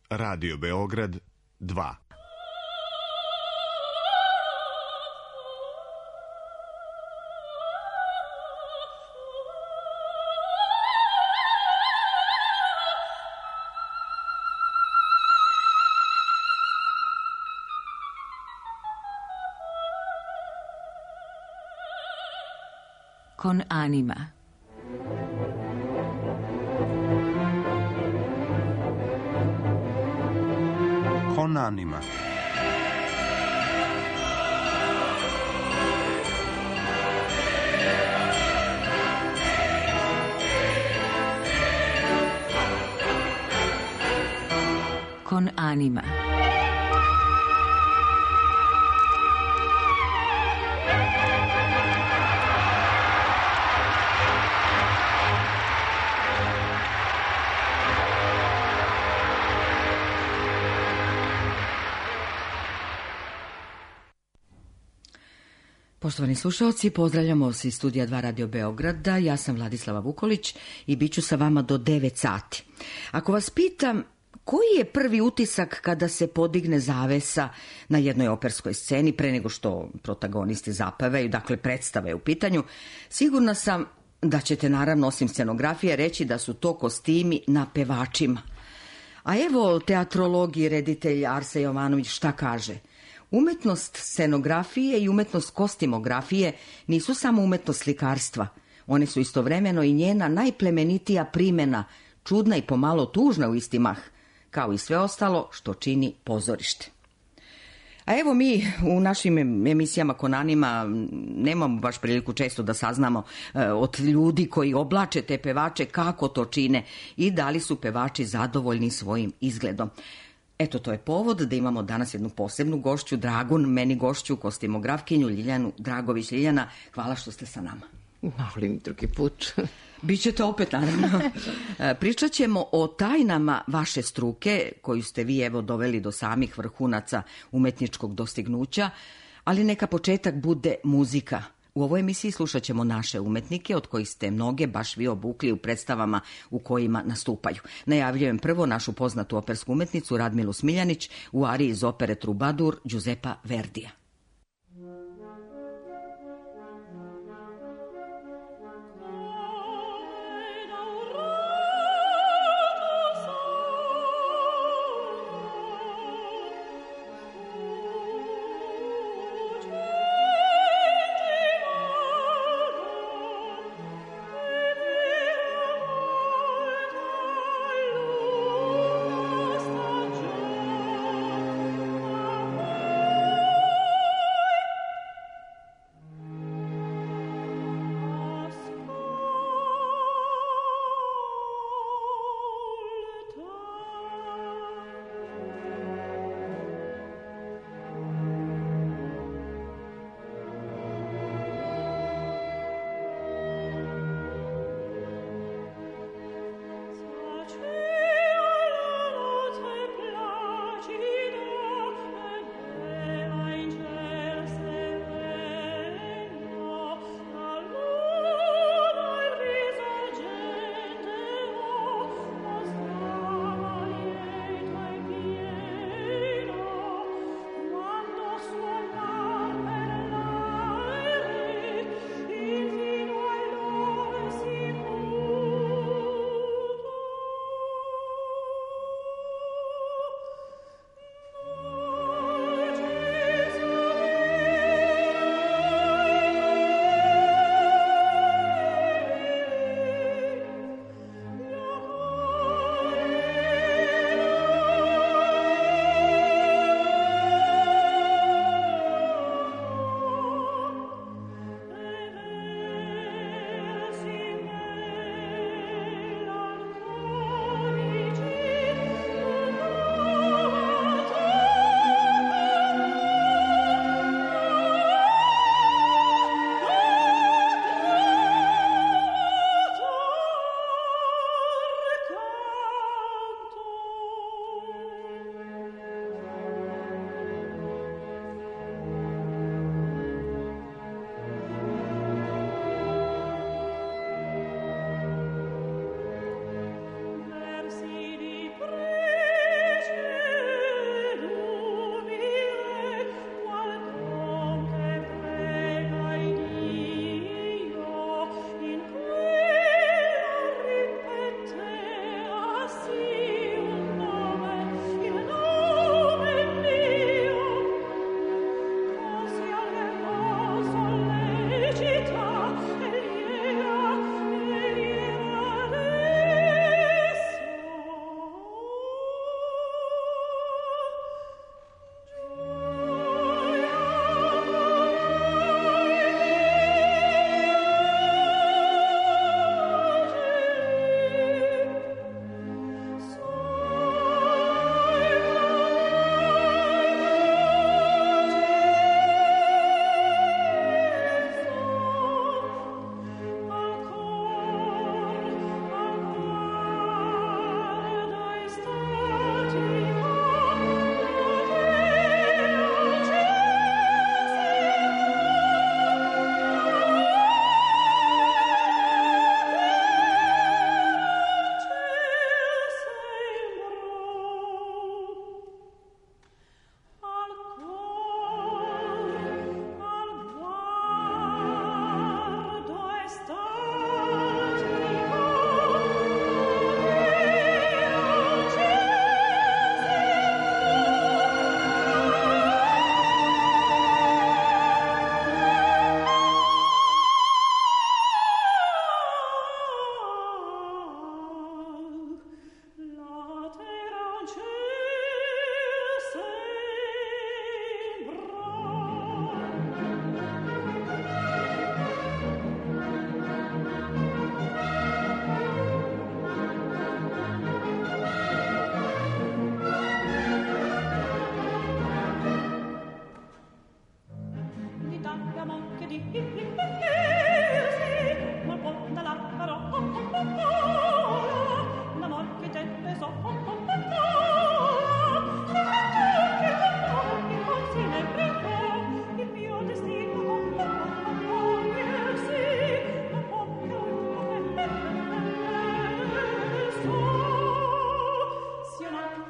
Radio Beograd 2. Con anima. Con anima. Con anima. Poštovani slušalci, pozdravljamo vas iz studija 2 Radio Beograda. Ja sam Vladislava Vukolić i bit ću sa vama do 9 sati. Ako vas pitam koji je prvi utisak kada se podigne zavesa na jednoj operskoj sceni pre nego što protagonisti zapevaju, dakle predstave u pitanju, sigurna sam da ćete naravno osim scenografije reći da su to kostimi na pevačima. A evo teatrolog i reditelj Arse Jovanović šta kaže? Umetnost scenografije i umetnost kostimografije nisu samo umetnost slikarstva. One su istovremeno i njena najplemenitija primjena, čudna i pomalo tužna u isti mah, kao i sve ostalo što čini pozorište. A evo mi u našim emisijama Konanima nemamo baš priliku često da saznamo od ljudi koji oblače te pevače kako to čine i da li su pevači zadovoljni svojim izgledom. Eto, to je povod da imamo danas jednu posebnu gošću, dragu meni gošću, kostimografkinju Ljiljanu Dragović. Ljiljana, hvala što ste sa nama. Molim, drugi put. Bićete opet, naravno. Pričat ćemo o tajnama vaše struke, koju ste vi evo doveli do samih vrhunaca umetničkog dostignuća, ali neka početak bude muzika. U ovoj emisiji slušat ćemo naše umetnike, od kojih ste mnoge baš vi obukli u predstavama u kojima nastupaju. Najavljujem prvo našu poznatu opersku umetnicu Radmilu Smiljanić u ariji iz opere Trubadur Giuseppa Verdija.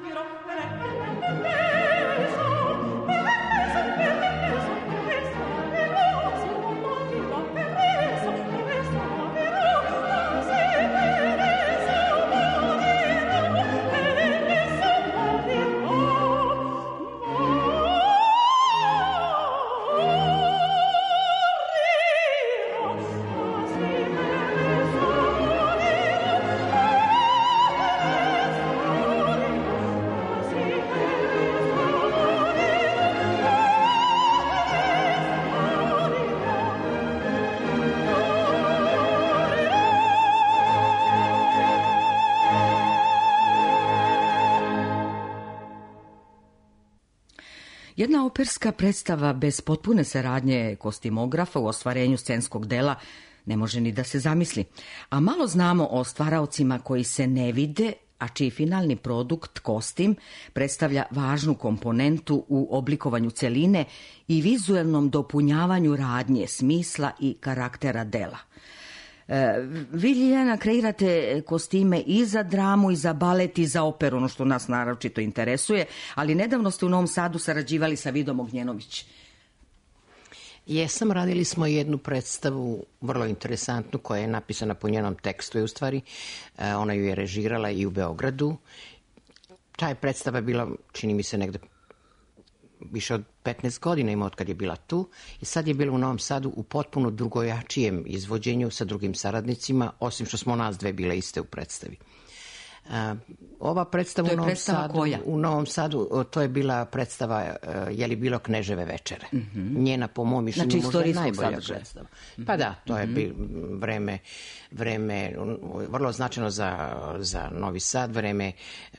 Jedna operska predstava bez potpune saradnje kostimografa u ostvarenju scenskog dela ne može ni da se zamisli. A malo znamo o stvaraocima koji se ne vide, a čiji finalni produkt, kostim, predstavlja važnu komponentu u oblikovanju celine i vizuelnom dopunjavanju radnje, smisla i karaktera dela. Vi, Ljiljana, kreirate kostime i za dramu, i za balet, i za operu, ono što nas naročito interesuje, ali nedavno ste u Novom Sadu sarađivali sa Vidom Ognjenović. Jesam, radili smo jednu predstavu vrlo interesantnu koja je napisana po njenom tekstu, u stvari. Ona ju je režirala i u Beogradu. Ta je predstava bila, čini mi se, negde više od 15 godina ima od kad je bila tu i sad je bila u Novom Sadu u potpuno drugojačijem izvođenju sa drugim saradnicima, osim što smo nas dve bile iste u predstavi. Ova predstava u Novom Sadu, to je bila predstava Je li bilo Kneževe večere. Njena, po mom mišljenju, možda je najbolja predstava. Pa da, to je vreme vrlo značajno za Novi Sad, vreme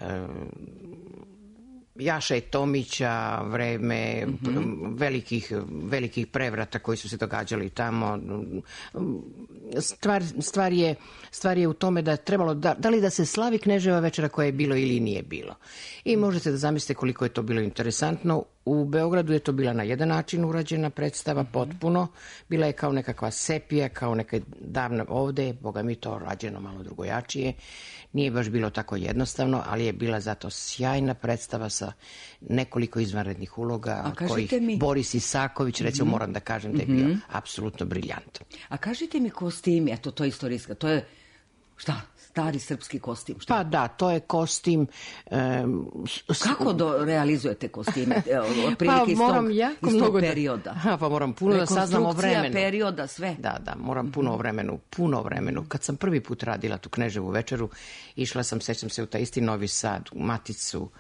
Jaša i Tomića, vreme velikih prevrata koji su se događali tamo. Stvar je u tome da je trebalo, da li da se slavi Kneževa večera koja je bilo ili nije bilo. I možete da zamislite koliko je to bilo interesantno. U Beogradu je to bila na jedan način urađena predstava, potpuno. Bila je kao nekakva sepija, kao neka davna ovde, boga mi to rađeno malo drugojačije. Nije baš bilo tako jednostavno, ali je bila zato sjajna predstava sa nekoliko izvanrednih uloga, od kojih Boris Isaković, recimo, moram da kažem da je bio apsolutno briljantan. A kažite mi kostimi, eto, to je istorijska, to je šta? Stari srpski kostim. Šta? Pa da, to je kostim. Kako realizujete kostime? Otprilike iz tog perioda. Pa moram puno da saznam o vremenu. Rekonstrukcija perioda, sve. Da, moram puno o vremenu. Kad sam prvi put radila tu Kneževu večeru, išla sam, sećam se, u taj isti Novi Sad, u Maticu.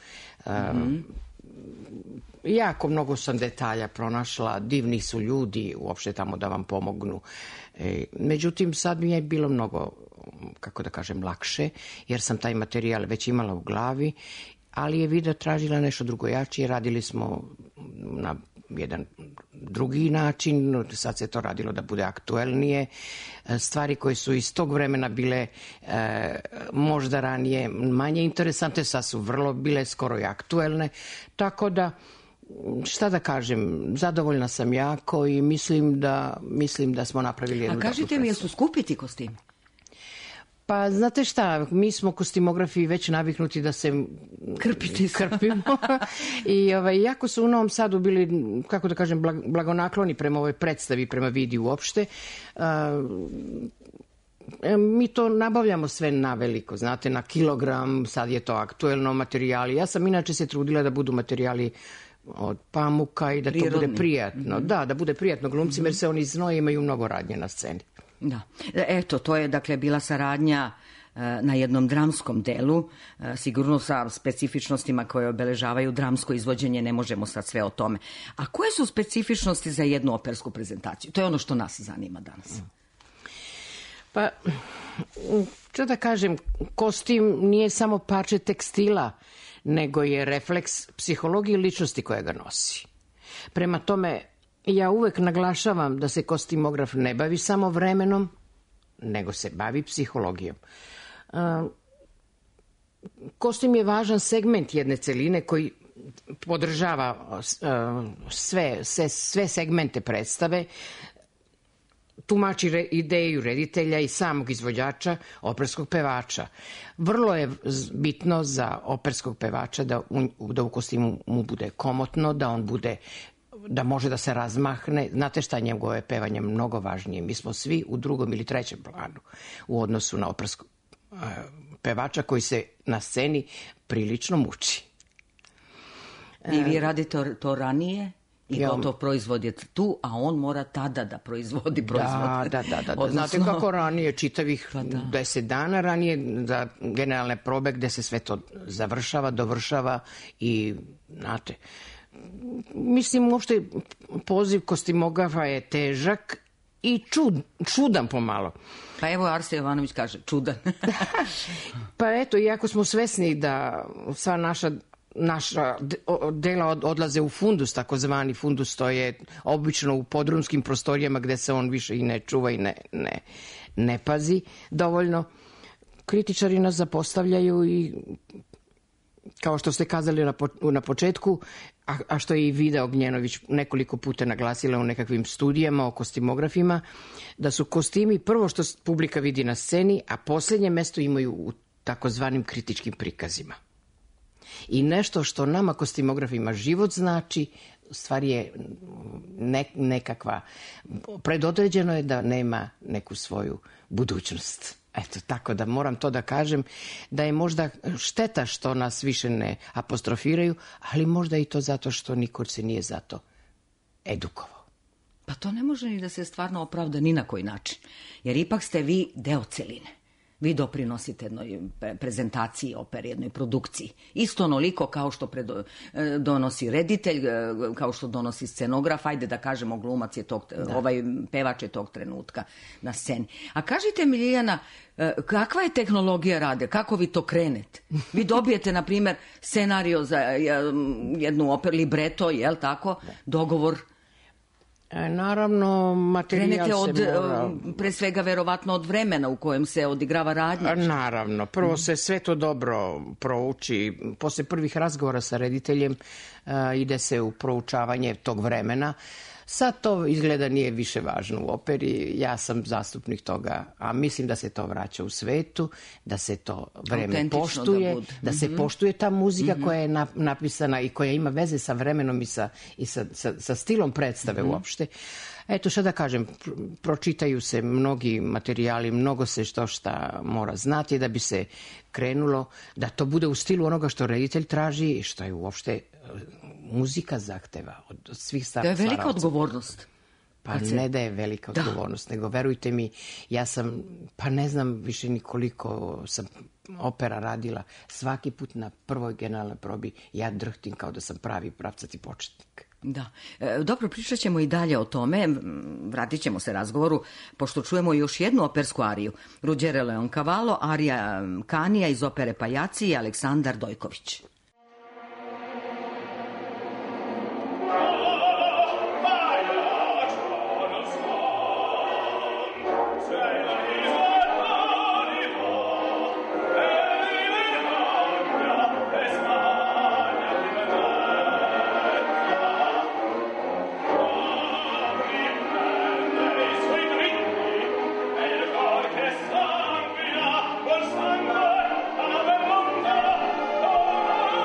Jako mnogo sam detalja pronašla, divni su ljudi uopšte tamo da vam pomognu. Međutim, sad mi je bilo mnogo, kako da kažem, lakše, jer sam taj materijal već imala u glavi, ali je Vida tražila nešto drugojačije. Radili smo na jedan drugi način, sad se to radilo da bude aktuelnije. Stvari koje su iz tog vremena bile možda ranije manje interesante, sad su vrlo bile skoro i aktuelne, tako da, šta da kažem, zadovoljna sam jako i mislim da smo napravili jednu dobru predstavu. A kažite mi, jesu skupi ti kostimi? Pa, znate šta, mi smo kostimografi već naviknuti da se krpimo. I jako su u Novom Sadu bili, kako da kažem, blagonakloni prema ovoj predstavi, prema Vidi uopšte. Mi to nabavljamo sve na veliko, znate, na kilogram, sad je to aktuelno materijali. Ja sam inače se trudila da budu materijali od pamuka i da to bude prijatno. Da bude prijatno glumcima, jer se oni znoje, imaju mnogo radnje na sceni. Da. Eto, to je dakle bila saradnja na jednom dramskom delu, sigurno sa specifičnostima koje obeležavaju dramsko izvođenje, ne možemo sad sve o tome. A koje su specifičnosti za jednu opersku prezentaciju? To je ono što nas zanima danas. Pa, što da kažem, kostim nije samo parče tekstila, nego je refleks psihologije ličnosti koja ga nosi. Prema tome, ja uvek naglašavam da se kostimograf ne bavi samo vremenom, nego se bavi psihologijom. Kostim je važan segment jedne celine koji podržava sve segmente predstave. tumači ideju reditelja i samog izvođača, operskog pevača. Vrlo je bitno za operskog pevača da u kostimu mu bude komotno, da on bude, da može da se razmahne. Znate šta, njegovo je pevanje mnogo važnije. Mi smo svi u drugom ili trećem planu u odnosu na operskog pevača koji se na sceni prilično muči. I vi radite to ranije? I gotov proizvod je tu, a on mora tada da proizvodi proizvod. Da. Znate kako ranije, čitavih 10 dana ranije za generalne probe gde se sve to završava, dovršava i, znate, mislim, uopšte poziv kostimografa je težak i čudan pomalo. Pa evo, Arsen Jovanović kaže, čudan. Pa eto, iako smo svesni da sva naša dela odlaze u fundus, takozvani fundus, to je obično u podrumskim prostorijama gde se on više i ne čuva i ne pazi dovoljno. Kritičari nas zapostavljaju i, kao što ste kazali na početku, a što je i Vida Ognjenović nekoliko puta naglasila u nekakvim studijama o kostimografima, da su kostimi prvo što publika vidi na sceni, a poslednje mesto imaju u takozvanim kritičkim prikazima. I nešto što nama kostimografima život znači, u stvari je nekakva, predodređeno je da nema neku svoju budućnost. Eto, tako da moram to da kažem, da je možda šteta što nas više ne apostrofiraju, ali možda i to zato što niko se nije za to edukovao. Pa to ne može ni da se stvarno opravda ni na koji način, jer ipak ste vi deo celine. Vi doprinosite jednoj prezentaciji opere, jednoj produkciji. Isto onoliko kao što donosi reditelj, kao što donosi scenograf, ajde da kažemo glumac je pevač je tog trenutka na sceni. A kažite mi, Ljiljana, kakva je tehnologija rade? Kako vi to krenete? Vi dobijete, na primjer, scenario za jednu operu, libreto, jel tako? Dogovor. Naravno, materijal krenete se mora... pre svega verovatno od vremena u kojem se odigrava radnja. Naravno, prvo se sve to dobro prouči. Posle prvih razgovora sa rediteljem ide se u proučavanje tog vremena. Sad to izgleda nije više važno u operi, ja sam zastupnik toga, a mislim da se to vraća u svetu, da se to vreme poštuje, da se poštuje ta muzika koja je napisana i koja ima veze sa vremenom i sa stilom predstave uopšte. Eto, šta da kažem, pročitaju se mnogi materijali, mnogo se šta mora znati da bi se krenulo, da to bude u stilu onoga što reditelj traži i što je uopšte muzika zahteva od svih stvaralaca. To je velika odgovornost. Pa ne da je velika odgovornost, nego verujte mi, ja sam, pa ne znam više ni koliko sam opera radila, svaki put na prvoj generalnoj probi ja drhtim kao da sam pravi pravcati početnik. Da. Dobro, pričat ćemo i dalje o tome, vratit ćemo se razgovoru, pošto čujemo još jednu opersku ariju. Ruggero Leoncavallo, arija Canija iz opere Pajaci i Aleksandar Dojković. Sangue, alla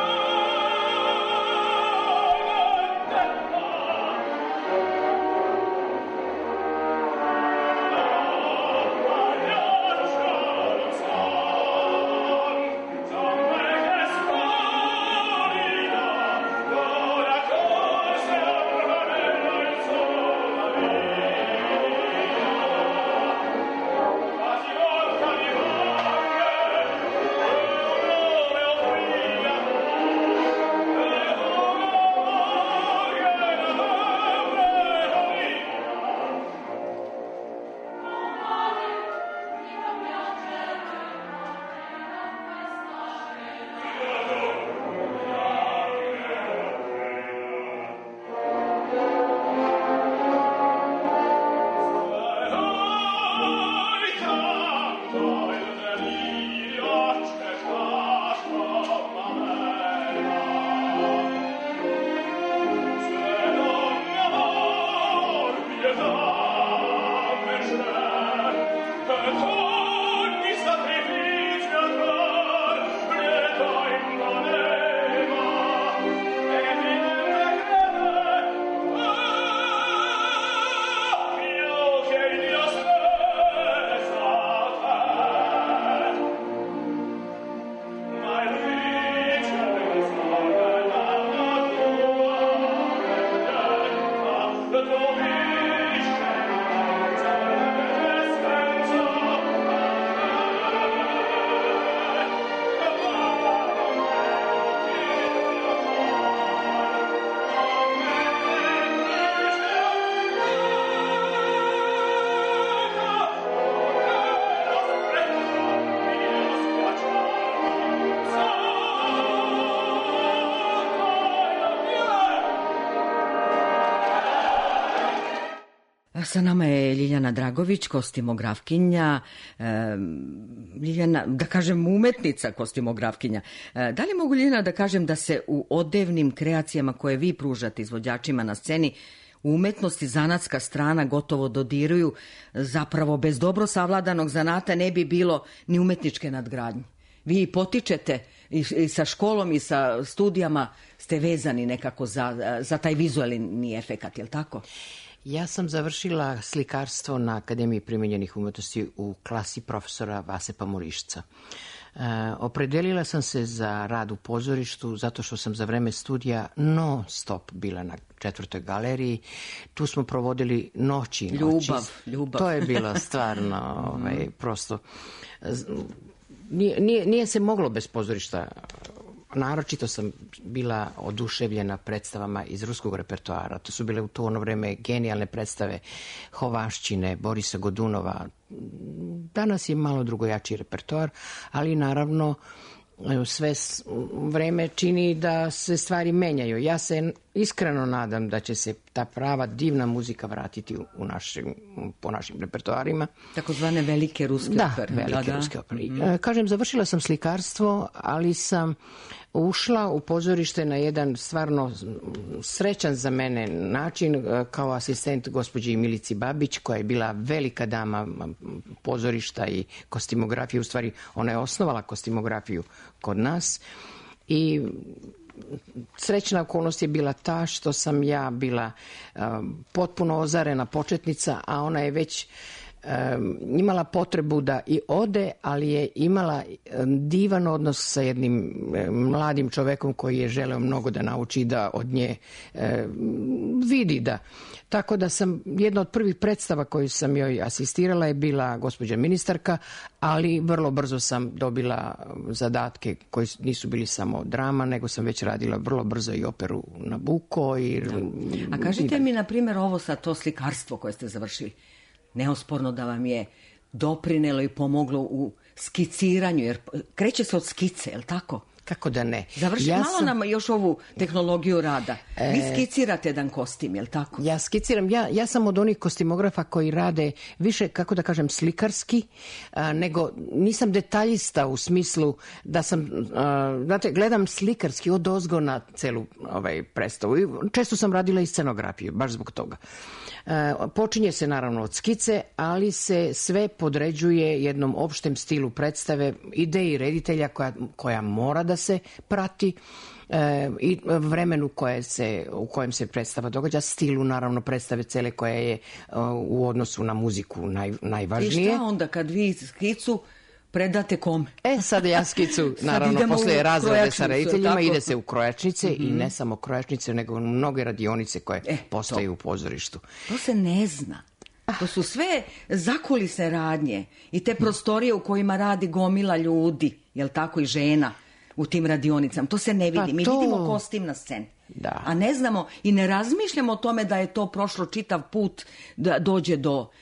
Sa nama je Ljiljana Dragović, kostimografkinja, Ljiljana, da kažem umetnica kostimografkinja. Da li mogu, Ljiljana, da kažem da se u odevnim kreacijama koje vi pružate izvođačima na sceni umetnost i zanatska strana gotovo dodiruju, zapravo bez dobro savladanog zanata ne bi bilo ni umetničke nadgradnje. Vi potičete i sa školom i sa studijama ste vezani nekako za taj vizualni efekat, je li tako? Ja sam završila slikarstvo na Akademiji primenjenih umetnosti u klasi profesora Vasepa Morišca. Opredelila sam se za rad u pozorištu zato što sam za vreme studija non stop bila na 4. galeriji. Tu smo provodili noći. Ljubav. To je bilo stvarno prosto... Nije se moglo bez pozorišta. Naročito sam bila oduševljena predstavama iz ruskog repertoara. To su bile u to ono vreme genijalne predstave Hovašćine, Borisa Godunova. Danas je malo drugojačiji repertoar, ali naravno sve vreme čini da se stvari menjaju. Ja se iskreno nadam da će se ta prava divna muzika vratiti po našim repertoarima. Takozvane velike ruske opere. Velike ruske opere. Kažem, završila sam slikarstvo, ali sam ušla u pozorište na jedan stvarno srećan za mene način kao asistent gospođi Milici Babić, koja je bila velika dama pozorišta i kostimografije. U stvari, ona je osnovala kostimografiju kod nas i srećna okolnost je bila ta što sam ja bila potpuno ozarena početnica, a ona je već imala potrebu da i ode, ali je imala divan odnos sa jednim mladim čovekom koji je želeo mnogo da nauči, da od nje vidi da. Tako da sam, jedna od prvih predstava koju sam joj asistirala je bila gospođa ministarka, ali vrlo brzo sam dobila zadatke koji nisu bili samo drama, nego sam već radila vrlo brzo i operu Nabucco. A kažite mi, na primjer, ovo sa to slikarstvo koje ste završili, neosporno da vam je doprinelo i pomoglo u skiciranju, jer kreće se od skice, je li tako? Kako da ne? Malo nam još ovu tehnologiju rada. Vi skicirate jedan kostim, je li tako? Ja skiciram. Ja sam od onih kostimografa koji rade više, kako da kažem, slikarski, nego nisam detaljista u smislu da sam, znate, gledam slikarski od ozgo na celu predstavu. Često sam radila i scenografiju, baš zbog toga. Počinje se naravno od skice, ali se sve podređuje jednom opštem stilu predstave, ideji reditelja koja mora da se prati i vremenu u kojem se predstava događa, stilu naravno predstave cele koja je u odnosu na muziku najvažnije. I šta onda kad vi skicu predate kome? Sad ja skicu, naravno, posle razrade sa rediteljima, ide se u krojačnice i ne samo krojačnice, nego mnoge radionice koje postoje u pozorištu. To se ne zna. To su sve zakulisne radnje i te prostorije u kojima radi gomila ljudi, jel tako, i žena u tim radionicama. To se ne vidi. Mi vidimo kostim na sceni. Da. A ne znamo i ne razmišljamo o tome da je to prošlo čitav put da dođe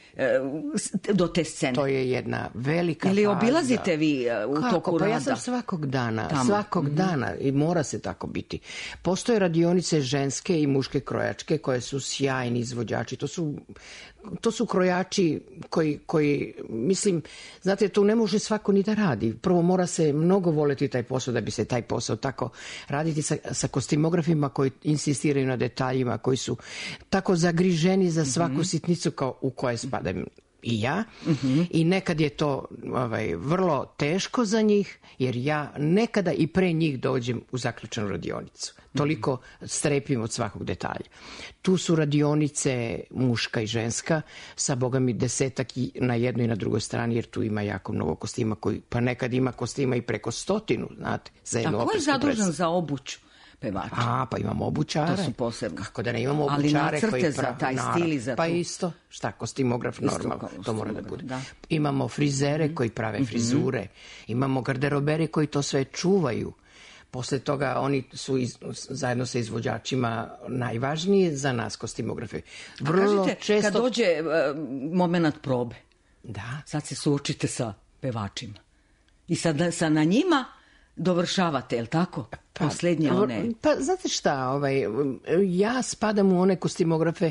do te scene. To je jedna velika faza. Ili obilazite vi u toku rada? Pa ja sam svakog dana i mora se tako biti. Postoje radionice ženske i muške krojačke koje su sjajni izvođači. To su krojači koji, mislim, znate, to ne može svako ni da radi. Prvo mora se mnogo voleti taj posao da bi se taj posao tako raditi sa kostimografima koji insistiraju na detaljima, koji su tako zagriženi za svaku sitnicu u koje spadam i ja. I nekad je to vrlo teško za njih, jer ja nekada i pre njih dođem u zaključanu radionicu. Toliko strepim od svakog detalja. Tu su radionice muška i ženska, sa bogami 10 na jednoj i na drugoj strani, jer tu ima jako mnogo kostima, pa nekad ima kostima i preko 100, znate, za jednu opersku predstavu. A ko je zadužen za obuću pevača? Pa imamo obučare. To su posebno. Kako da ne imamo obučare? Ali nacrte za taj stil i za Pa isto, kostimograf normalno, to mora da bude. Imamo frizere koji prave frizure, imamo garderobere koji to sve čuvaju. Posle toga oni su zajedno sa izvođačima najvažniji za nas kostimografe. A kažete, kad dođe moment probe, sad se suočite sa pevačima i sad na njima dovršavate, je li tako? Posljednje one... Pa znate šta, ja spadam u one kostimografe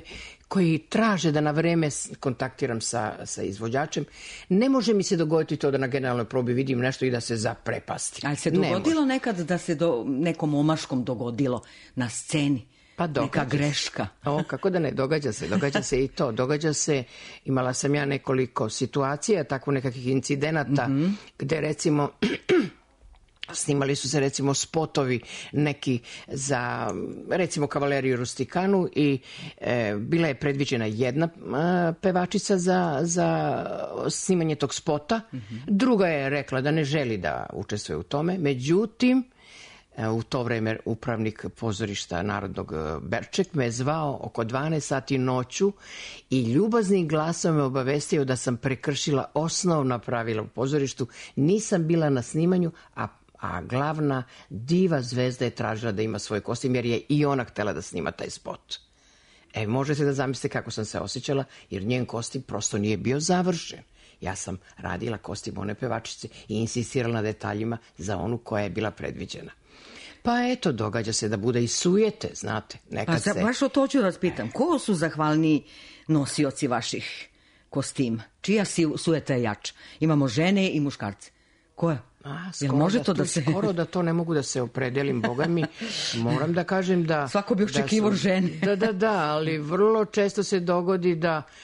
koji traže da na vreme kontaktiram sa izvođačem. Ne može mi se dogoditi to da na generalnoj probi vidim nešto i da se zaprepasti. Ali se dogodilo nekad da se nekom omaškom dogodilo na sceni? Pa neka greška. Kako da ne, događa se i to. Događa se, imala sam ja nekoliko situacija, tako nekakvih incidenata, gde recimo snimali su se recimo spotovi neki za recimo Kavaleriju Rustikanu i bila je predviđena jedna pevačica za snimanje tog spota. Druga je rekla da ne želi da učestvuje u tome. Međutim, u to vreme upravnik pozorišta Narodnog Berček me je zvao oko 12 sati noću i ljubaznim glasom me obavestio da sam prekršila osnovna pravila u pozorištu. Nisam bila na snimanju, a glavna diva zvezda je tražila da ima svoj kostim, jer je i ona htela da snima taj spot. Možete da zamislite kako sam se osjećala, jer njen kostim prosto nije bio završen. Ja sam radila kostim one pevačice i insistirala na detaljima za onu koja je bila predviđena. Pa eto, događa se da bude i sujete, znate. Baš o to ću da vas pitam. Ko su zahvalniji nosioci vaših kostima? Čija sujeta je jača? Imamo žene i muškarce. Koja? Skoro da to ne mogu da se opredelim, boga mi. Moram da kažem da... Svako bi očekivao žene. Da, ali vrlo često se dogodi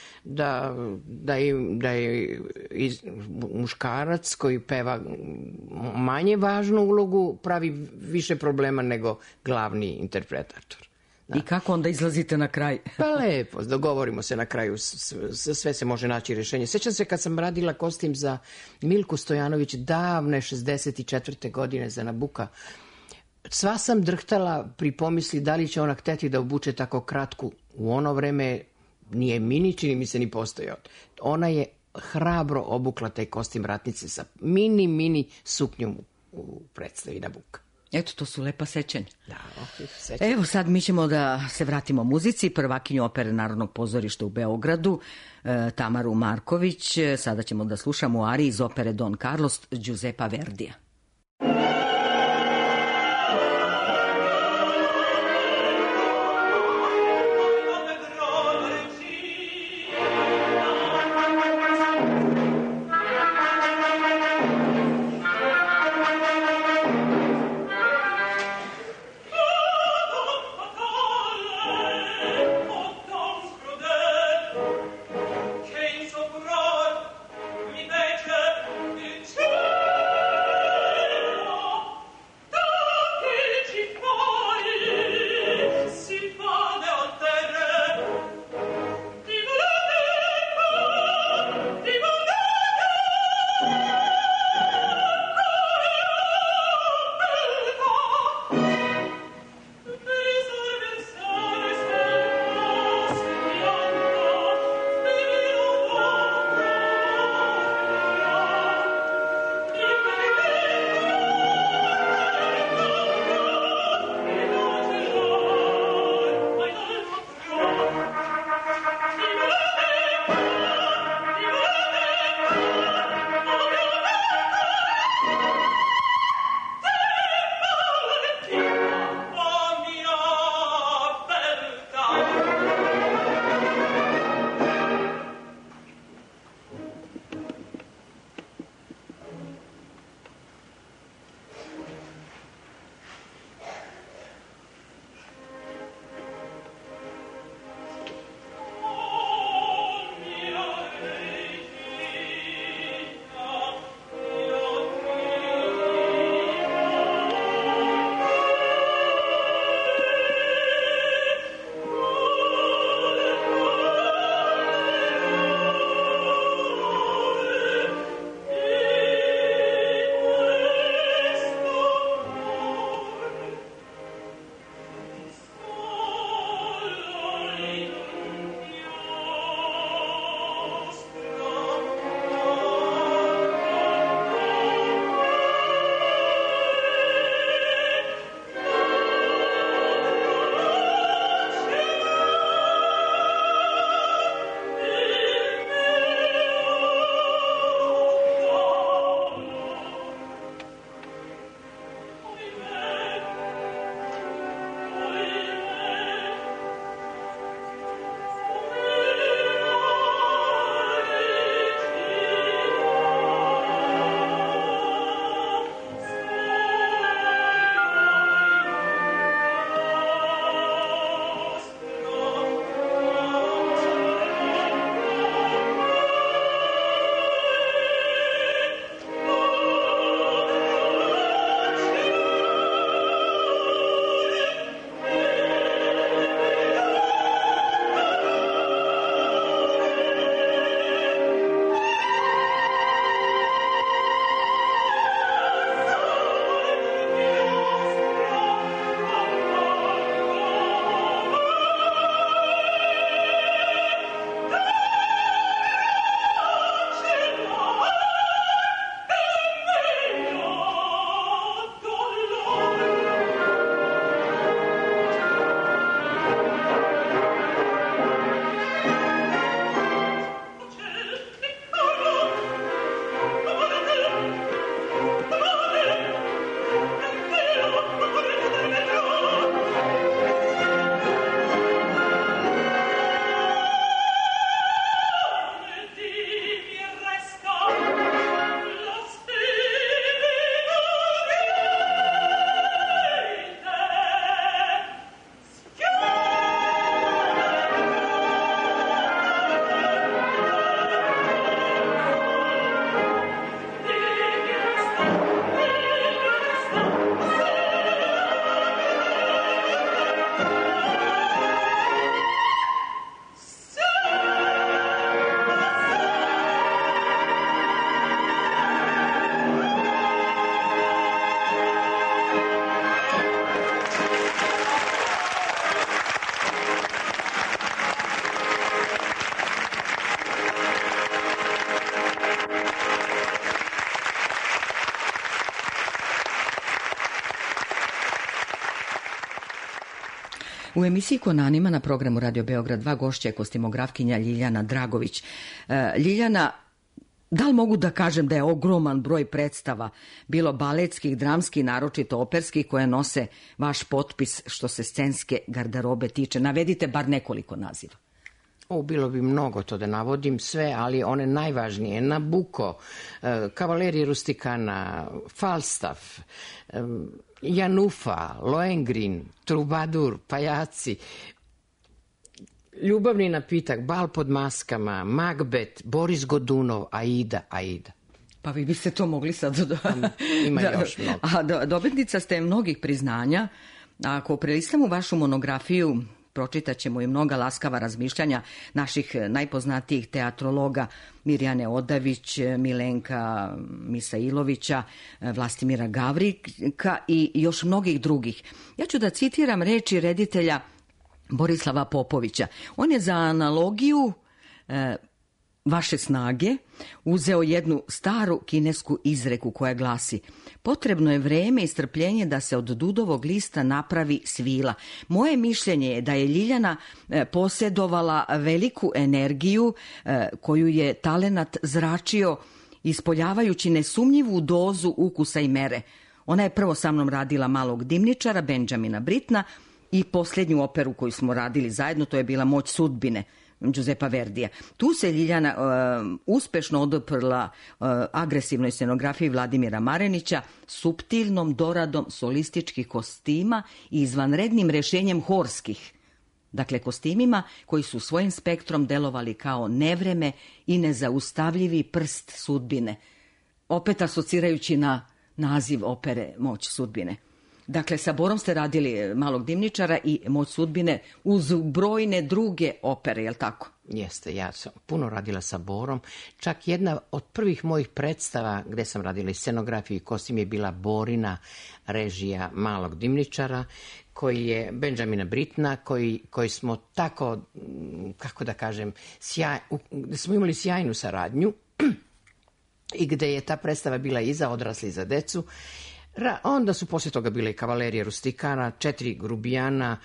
da je muškarac koji peva manje važnu ulogu pravi više problema nego glavni interpretator. Da. I kako onda izlazite na kraj? Pa lepo, dogovorimo se na kraju, sve se može naći rješenje. Sjećam se kad sam radila kostim za Milku Stojanović davne 64. godine za Nabuka. Sva sam drhtala pri pomisli da li će ona hteti da obuče tako kratku. U ono vreme nije mini, čini mi se ni postojao. Ona je hrabro obukla taj kostim ratnice sa mini suknjom u predstavi Nabuka. Eto, to su lepa sećanja. Da, Evo sad mi ćemo da se vratimo muzici. Prvakinju opere Narodnog pozorišta u Beogradu, Tamaru Marković. Sada ćemo da slušamo u ariji iz opere Don Carlos Giuseppa Verdija. Mi vece il cielo U emisiji Kon Anima na programu Radio Beograd 2 gošća je kostimografkinja Ljiljana Dragović. Ljiljana, da li mogu da kažem da je ogroman broj predstava, bilo baletskih, dramskih, naročito operskih, koje nose vaš potpis što se scenske garderobe tiče? Navedite bar nekoliko naziva. Bilo bi mnogo to da navodim sve, ali one najvažnije: Nabuko, Kavalerija Rustikana, Falstaff, Janufa, Lohengrin, Trubadur, Pajaci, Ljubavni napitak, Bal pod maskama, Magbet, Boris Godunov, Aida. Pa vi biste to mogli sad... Ima još mnogo. A dobitnica ste mnogih priznanja. Ako prelistamo vašu monografiju, pročitat ćemo i mnoga laskava razmišljanja naših najpoznatijih teatrologa: Mirjane Odavić, Milenka Misailovića, Vlastimira Gavrika i još mnogih drugih. Ja ću da citiram reči reditelja Borislava Popovića. On je za analogiju vaše snage uzeo jednu staru kinesku izreku koja glasi: potrebno je vreme i strpljenje da se od dudovog lista napravi svila. Moje mišljenje je da je Ljiljana posjedovala veliku energiju koju je talenat zračio ispoljavajući nesumnjivu dozu ukusa i mere. Ona je prvo sa mnom radila Malog dimničara Benjamina Britna i posljednju operu koju smo radili zajedno, to je bila Moć sudbine Giuseppa Verdija. Tu se Ljiljana uspešno oduprla agresivnoj scenografiji Vladimira Marenića, suptilnom doradom solističkih kostima i izvanrednim rešenjem horskih. Dakle, kostimima koji su svojim spektrom delovali kao nevreme i nezaustavljivi prst sudbine. Opet asocirajući na naziv opere Moć sudbine. Dakle, sa Borom ste radili Malog dimničara i Moć sudbine uz brojne druge opere, je li tako? Jeste, ja sam puno radila sa Borom. Čak jedna od prvih mojih predstava gde sam radila i scenografiju i kostim je bila Borina režija Malog dimničara, koji je Benjamina Britna, koji smo tako, kako da kažem, gde smo imali sjajnu saradnju i gde je ta predstava bila i za odrasli i za decu. Onda su poslije toga bile i Kavalerija Rustikana, 4 grubijana,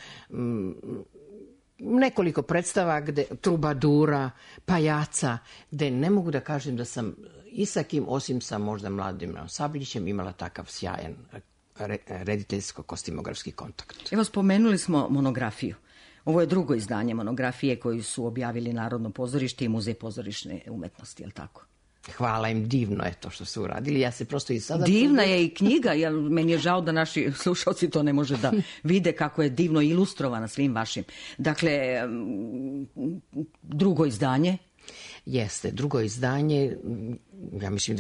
nekoliko predstava, Trubadura, Pajaca, gde ne mogu da kažem da sam i sa kim, osim sa možda Mladimirom Sabljićem, imala takav sjajan rediteljsko-kostimografski kontakt. Evo, spomenuli smo monografiju. Ovo je drugo izdanje monografije koju su objavili Narodno pozorište i Muzej pozorišne umetnosti, je li tako? Hvala im, divno je to što su uradili. Ja se prosto i sada... Divna je i knjiga, jer meni je žao da naši slušalci to ne može da vide kako je divno ilustrovana svim vašim. Dakle, drugo izdanje? Jeste, drugo izdanje, ja mislim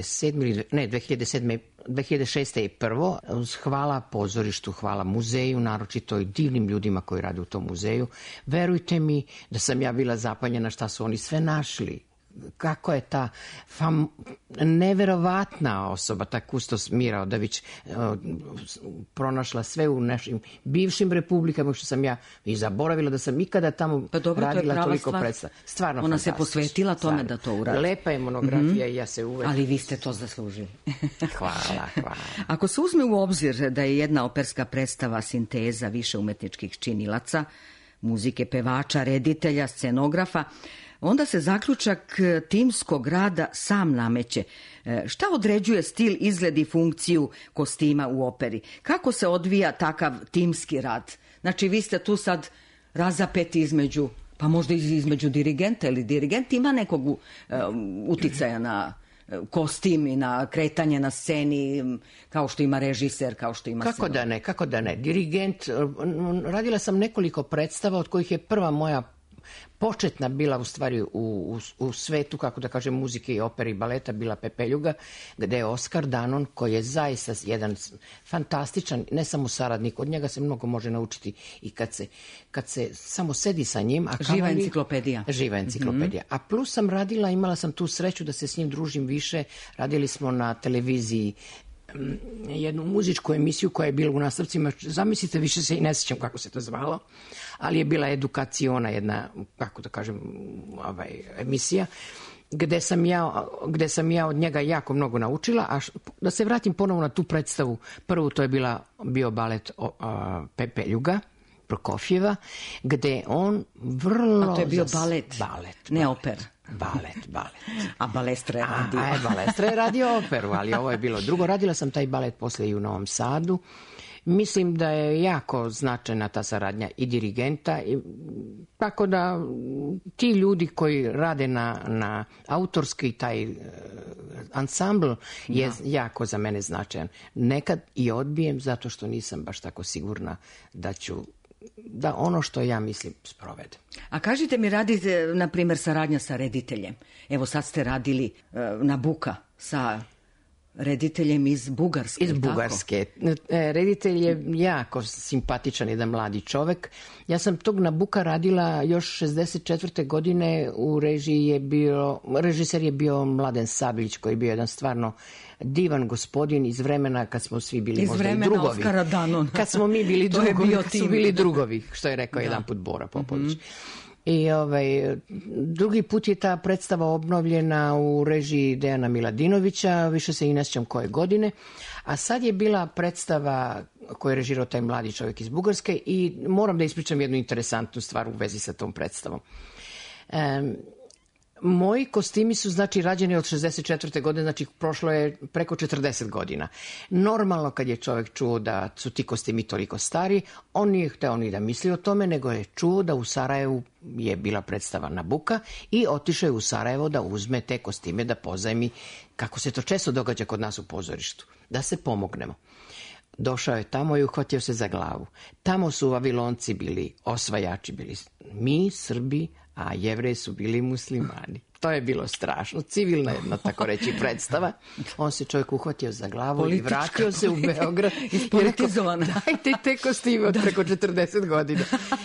2006. je prvo. Hvala pozorištu, hvala muzeju, naročito i divnim ljudima koji rade u tom muzeju. Verujte mi da sam ja bila zapanjena šta su oni sve našli. Kako je ta neverovatna osoba, ta kustos Mira Odavić, pronašla sve u našim bivšim republikama, što sam ja i zaboravila da sam ikada tamo radila toliko predstava. Stvarno ona se posvetila tome da to uradi. Lepa je monografija i ja se uvek... Ali vi ste to zaslužili. Hvala. Ako se uzme u obzir da je jedna operska predstava sinteza više umetničkih činilaca, muzike, pevača, reditelja, scenografa, onda se zaključak timskog rada sam nameće. Šta određuje stil, izgled i funkciju kostima u operi? Kako se odvija takav timski rad? Znači, vi ste tu sad razapeti između, pa možda između dirigenta, ili dirigent ima nekog uticaja na kostim i na kretanje na sceni, kao što ima režiser, kao što ima... Kako da ne. Dirigent, radila sam nekoliko predstava, od kojih je prva moja početna bila u stvari u svetu, kako da kažem, muzike i opere i baleta, bila Pepeljuga, gde je Oskar Danon, koji je zaista jedan fantastičan, ne samo saradnik, od njega se mnogo može naučiti i kad se samo sedi sa njim. Živa enciklopedija. Živa enciklopedija. A plus sam radila, imala sam tu sreću da se s njim družim više, radili smo na televiziji jednu muzičku emisiju koja je bila u nastavcima, zamislite, više se i ne sjećam kako se to zvalo, ali je bila edukaciona jedna, kako da kažem, emisija, gde sam ja od njega jako mnogo naučila. A da se vratim ponovo na tu predstavu, prvu to je bio balet Pepeljuga, Prokofjeva, gde on vrlo... A to je bio balet, ne oper. Balet. A Balestra je radio. Balestra je radio operu, ali ovo je bilo drugo. Radila sam taj balet posle i u Novom Sadu. Mislim da je jako značajna ta saradnja i dirigenta, tako da ti ljudi koji rade na autorski taj ansambl je jako za mene značajan. Nekad i odbijem zato što nisam baš tako sigurna da ono što ja mislim sprovedem. A kažite mi, radite, na primjer, saradnja sa rediteljem. Evo sad ste radili Nabuka sa rediteljem iz Bugarske. Iz Bugarske. Reditelj je jako simpatičan, jedan mladi čovek. Ja sam tog Nabuka radila još 64. godine, režiser je bio Mladen Sablić, koji je bio jedan stvarno divan gospodin iz vremena kad smo svi bili možda i drugovi. Iz vremena Oskara Danona. Kad smo mi bili drugovi, kad su bili drugovi, što je rekao jedan put Bora Popović. I drugi put je ta predstava obnovljena u režiji Dejana Miladinovića, više se i ne sjećam koje godine, a sad je bila predstava koju je režirao taj mladi čovjek iz Bugarske i moram da ispričam jednu interesantnu stvar u vezi sa tom predstavom. Moji kostimi su, znači, rađeni od 64. godine, znači prošlo je preko 40 godina. Normalno kad je čovjek čuo da su ti kostimi toliko stari, on nije hteo ni da misli o tome, nego je čuo da u Sarajevu je bila predstava Nabuka i otišao je u Sarajevo da uzme te kostime, da pozajmi, kako se to često događa kod nas u pozorištu, da se pomognemo. Došao je tamo i uhvatio se za glavu. Tamo su Vavilonci bili osvajači, bili mi, Srbi, a Jevreji su bili muslimani. To je bilo strašno. Civilna jedna, tako reći, predstava. On se čovjek uhvatio za glavu i vratio se u Beograd. Ispolitizovana. Dajte te kostime od preko 40 godina.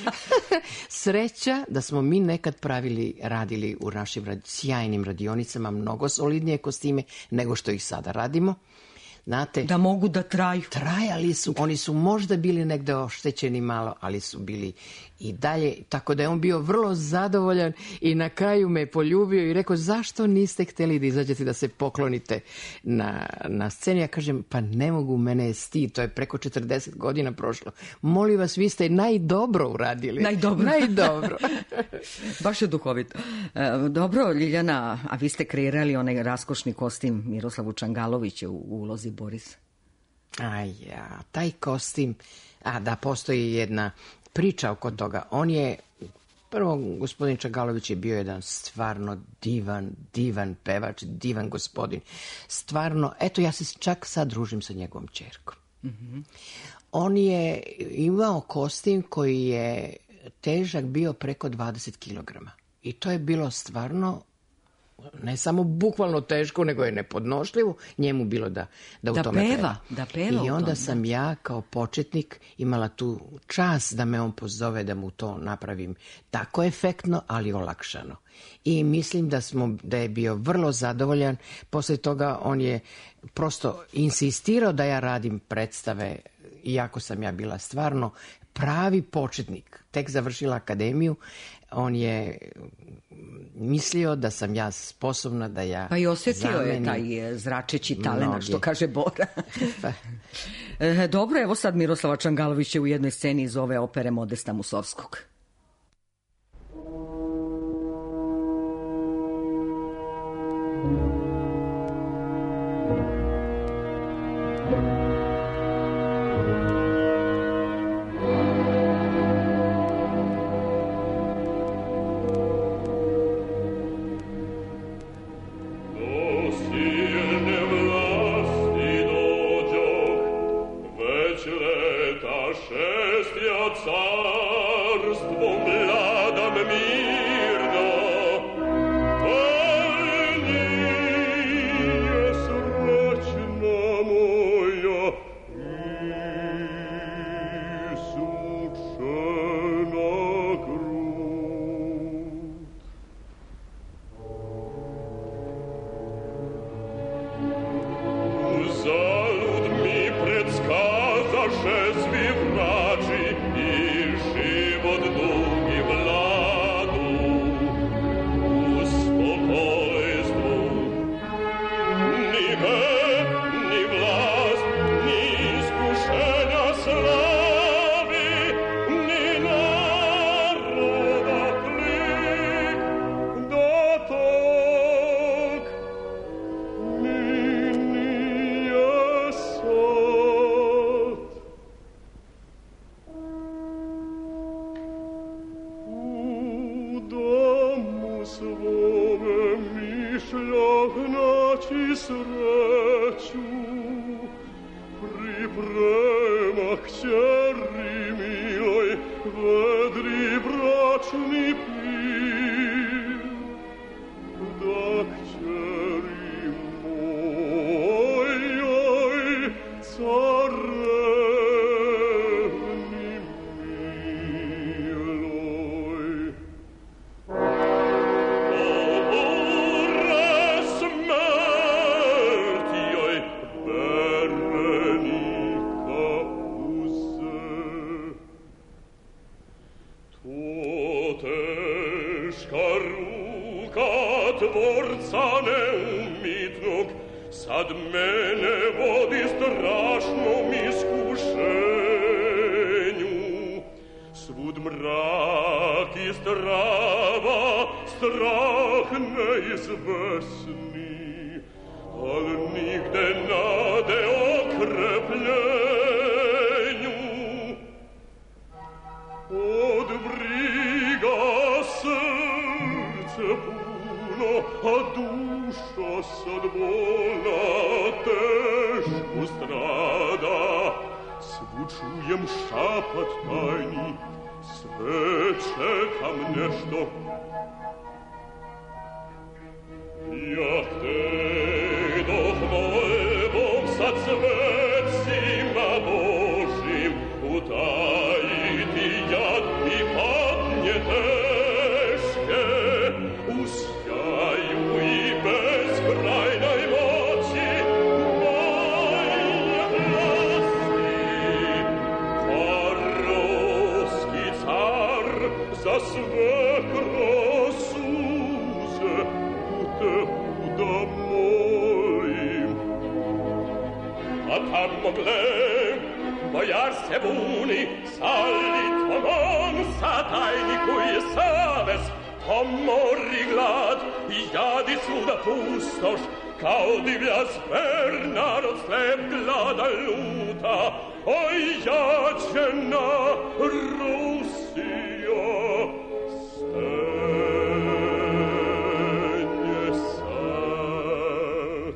Sreća da smo mi nekad radili u našim sjajnim radionicama mnogo solidnije kostime nego što ih sada radimo. Znate, da mogu da traju. Trajali su, oni su možda bili negde oštećeni malo, ali su bili i dalje, tako da je on bio vrlo zadovoljan i na kraju me poljubio i rekao, zašto niste htjeli da izađete da se poklonite na sceni? Ja kažem, pa ne mogu, mene je stid, to je preko 40 godina prošlo. Molim vas, vi ste najdobro uradili. Najdobro. Baš je duhovito. Dobro, Ljiljana, a vi ste kreirali onaj raskošni kostim Miroslavu Čangaloviću u ulozi Borisa. Taj kostim, da, postoji jedna priča oko toga. On je, prvo, gospodin Čangalović je bio jedan stvarno divan pevač, divan gospodin. Stvarno, eto, ja se čak sad družim sa njegovom ćerkom. On je imao kostim koji je težak bio preko 20 kilograma. I to je bilo stvarno ne samo bukvalno teško, nego je nepodnošljivo njemu bilo da u tome peva. Da peva. I onda sam ja kao početnik imala tu čast da me on pozove da mu to napravim tako efektno, ali olakšano. I mislim da je bio vrlo zadovoljan. Posle toga on je prosto insistirao da ja radim predstave, iako sam ja bila stvarno pravi početnik. Tek završila akademiju, on je mislio da sam ja sposobna da ja pa i osjetio je taj zračeći talenat, što kaže Bora. Dobro, evo sad Miroslava Čangalović je u jednoj sceni iz ove opere Modesta Musovskog. Leta 6 carstw ci sreću, priprema kćeri miloj, vedri bračni pir, da kćeri mojoj carevni miloj. Ore smrti joj berenika uze, to teška ruka tvorca neumitnog sad mene vodi strašnom iskušenju. Svud mrak i strava, strah neizvesni, al nigde nade okrepljenju. Od briga srce puno, a duša sad bolna tešku strada. Svu čujem šapat tajni, sve čekam nešto. Jak te doh molbom sad svecima Božim utajiti jad i patnje teške, u sjaju i bezkrajnoj moći moje vlasti. Farovski car za sve kroz suze u tebu da molim. A tamo gle, bojar se buni, sa Litvom sa tajniku i savez, pomori glad i jadi svuda pustoš, kao divlja zver, narod slep glada luta. Oj, jađena Rusija, stenje sad.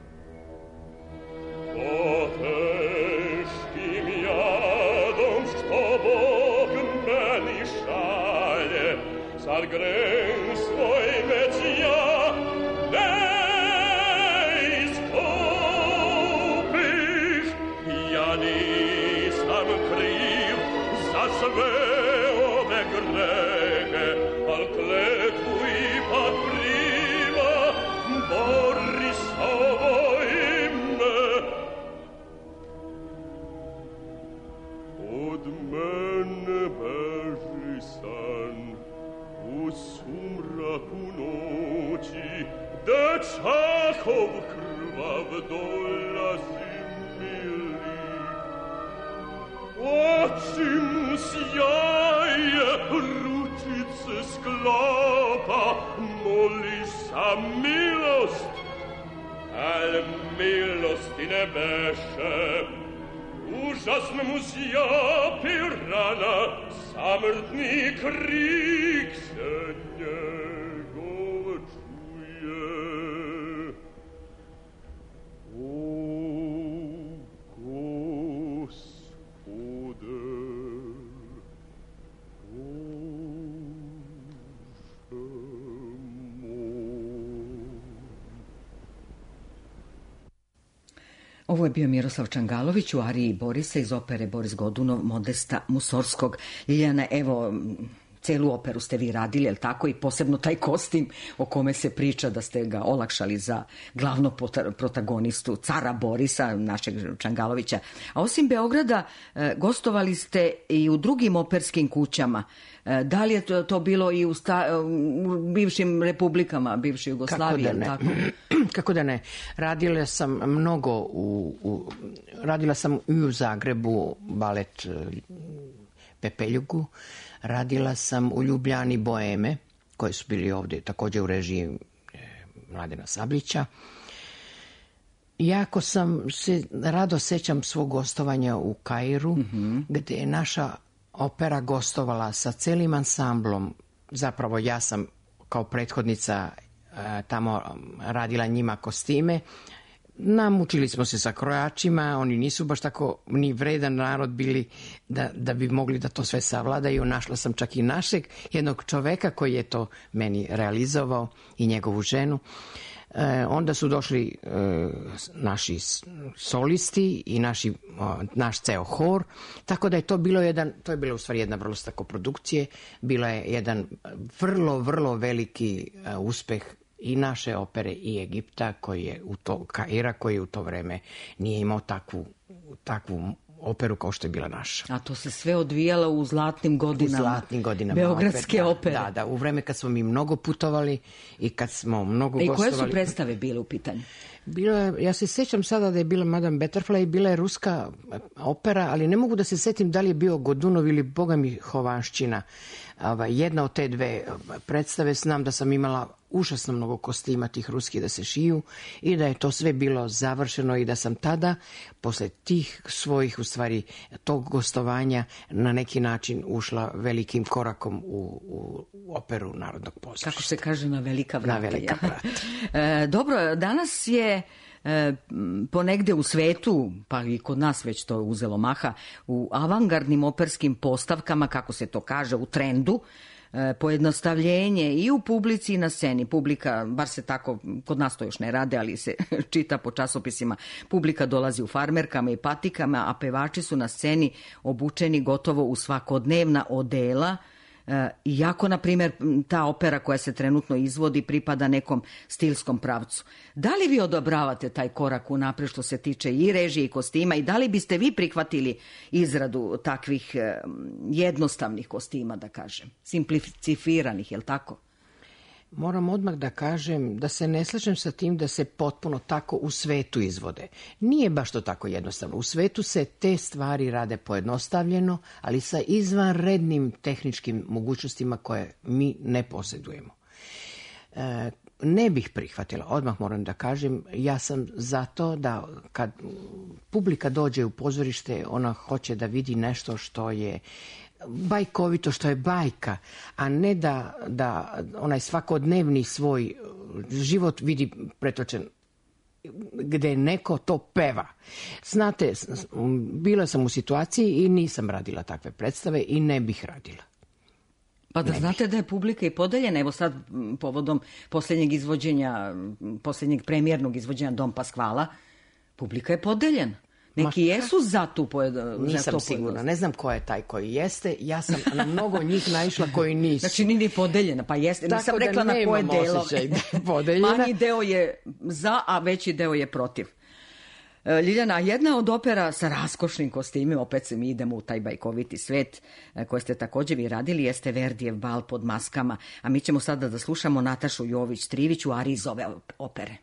O teškim jadom, što Bog meni šalje, sad grem svoj već ja ne iskupiš. Ja nisam kriv za sve ove grehe, al kletvu ipak prima, Borisovo ime. Od mene beži san, u sumraku noći, dečakov krvav dolazi mili. Očim sjaje, ručice sklapa, moli za milost, al milosti ne beše. Užasno mu zjapi rana, samrtni krik se njegov čuje. O, Gospode, Ovo je bio Miroslav Čangalović u ariji Borisa iz opere Boris Godunov Modesta Musorskog. Ljiljana, evo, celu operu ste vi radili, jel tako? I posebno taj kostim o kome se priča da ste ga olakšali za glavnog protagonistu, cara Borisa, našeg Čangalovića. A osim Beograda, gostovali ste i u drugim operskim kućama. Da li je to bilo i u bivšim republikama, bivšoj Jugoslaviji? Kako da ne. Radila sam mnogo radila sam i u Zagrebu balet Pepeljugu, radila sam u Ljubljani Boeme, koji su bili ovdje također u režiji Mladena Sablića. Jako sam se rado sećam svog gostovanja u Kairu, gdje je naša opera gostovala sa celim ansamblom. Zapravo ja sam kao prethodnica tamo radila njima kostime. Namučili smo se sa krojačima, oni nisu baš tako ni vredan narod bili da bi mogli da to sve savladaju. Našla sam čak i našeg jednog čoveka koji je to meni realizovao i njegovu ženu. Onda su došli naši solisti i naš ceo hor, tako da je to bilo u stvari jedna vrsta koprodukcije, bilo je jedan vrlo, vrlo veliki uspeh i naše opere i Egipta, Kaira, koji u to vreme nije imao takvu operu kao što je bila naša. A to se sve odvijalo u zlatnim godinama Beogradske opere. Da, u vreme kad smo mi mnogo putovali i kad smo mnogo gostovali. I koje su predstave bile u pitanju? Ja se sjećam sada da je bila Madame Butterfly, bila je ruska opera, ali ne mogu da se sjetim da li je bio Godunov ili Boga mi Hovanščina. Jedna od te dve predstave, znam da sam imala užasno mnogo kostima tih ruskih da se šiju i da je to sve bilo završeno i da sam tada, posle tih svojih, u stvari, tog gostovanja, na neki način ušla velikim korakom u operu Narodnog pozorišta. Kako se kaže, na velika vrata. Na velika vrata. Dobro, danas je ponegde u svetu, pa i kod nas već to je uzelo maha, u avangardnim operskim postavkama, kako se to kaže, u trendu, pojednostavljenje i u publici i na sceni. Publika, bar se tako, kod nas to još ne rade, ali se čita po časopisima, publika dolazi u farmerkama i patikama, a pevači su na sceni obučeni gotovo u svakodnevna odela. Iako, na primjer, ta opera koja se trenutno izvodi pripada nekom stilskom pravcu. Da li vi odobravate taj korak unaprijed što se tiče i režije i kostima i da li biste vi prihvatili izradu takvih jednostavnih kostima, da kažem, simplificiranih, je li tako? Moram odmah da kažem da se ne slažem sa tim da se potpuno tako u svetu izvode. Nije baš to tako jednostavno. U svetu se te stvari rade pojednostavljeno, ali sa izvanrednim tehničkim mogućnostima koje mi ne posjedujemo. Ne bih prihvatila, odmah moram da kažem, ja sam za to da kad publika dođe u pozorište, ona hoće da vidi nešto što je bajkovito, što je bajka, a ne da onaj svakodnevni svoj život vidi pretočen gde neko to peva. Znate, bila sam u situaciji i nisam radila takve predstave i ne bih radila. Pa da znate da je publika i podeljena, evo sad povodom posljednjeg premijernog izvođenja Dom Paskvala, publika je podeljena. Neki jesu za tu nisam sigurna, ne znam ko je taj koji jeste, ja sam na mnogo njih naišla koji nisu. Znači nije podeljena, pa jeste, nisam rekla na koje delove. Manji deo je za, a veći deo je protiv. Ljiljana, jedna od opera sa raskošnim kostimima, opet se mi idemo u taj bajkoviti svet koje ste također vi radili, jeste Verdijev bal pod maskama, a mi ćemo sada da slušamo Natašu Jović-Trivić u ariji iz ove opere.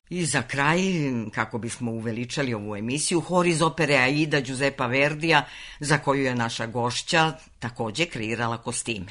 I za kraj, kako bismo uveličali ovu emisiju, hor iz opere Aida Giuseppa Verdija, za koju je naša gošća takođe kreirala kostime.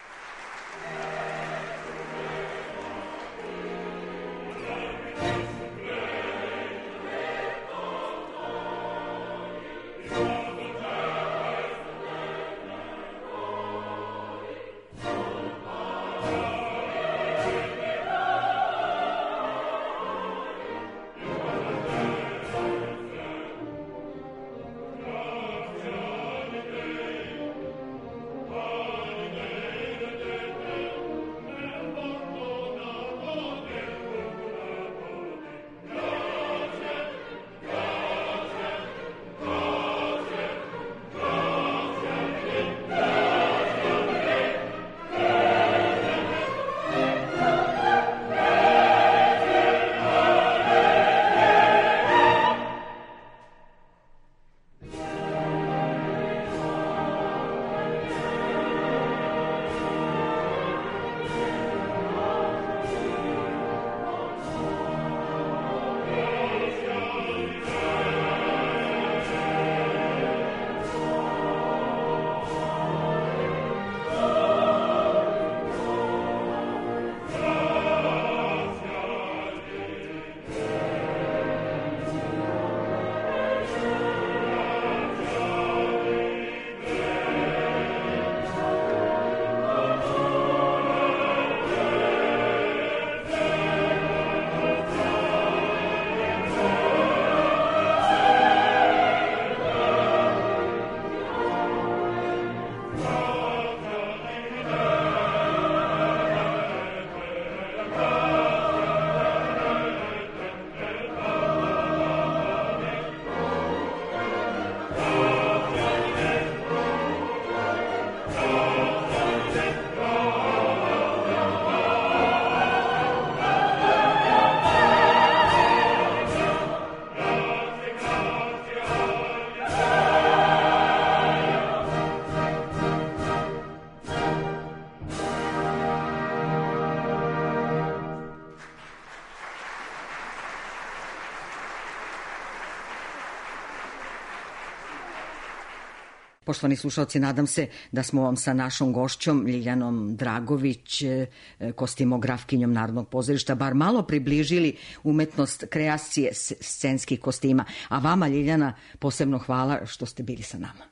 Poštovani slušalci, nadam se da smo vam sa našom gošćom Ljiljanom Dragović, kostimografkinjom Narodnog pozorišta, bar malo približili umetnost kreacije scenskih kostima. A vama, Ljiljana, posebno hvala što ste bili sa nama.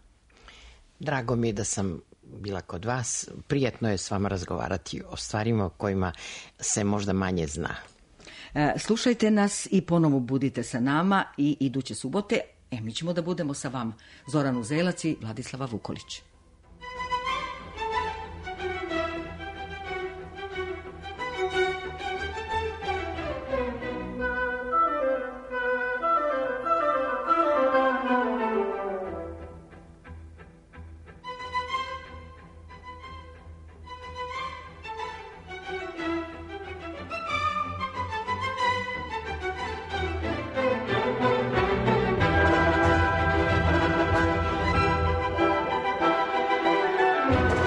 Drago mi je da sam bila kod vas. Prijetno je s vama razgovarati o stvarima o kojima se možda manje zna. Slušajte nas i ponovo budite sa nama i iduće subote. Mi ćemo da budemo sa vama. Zoran Uzelac i Vladislava Vukolić. Thank you.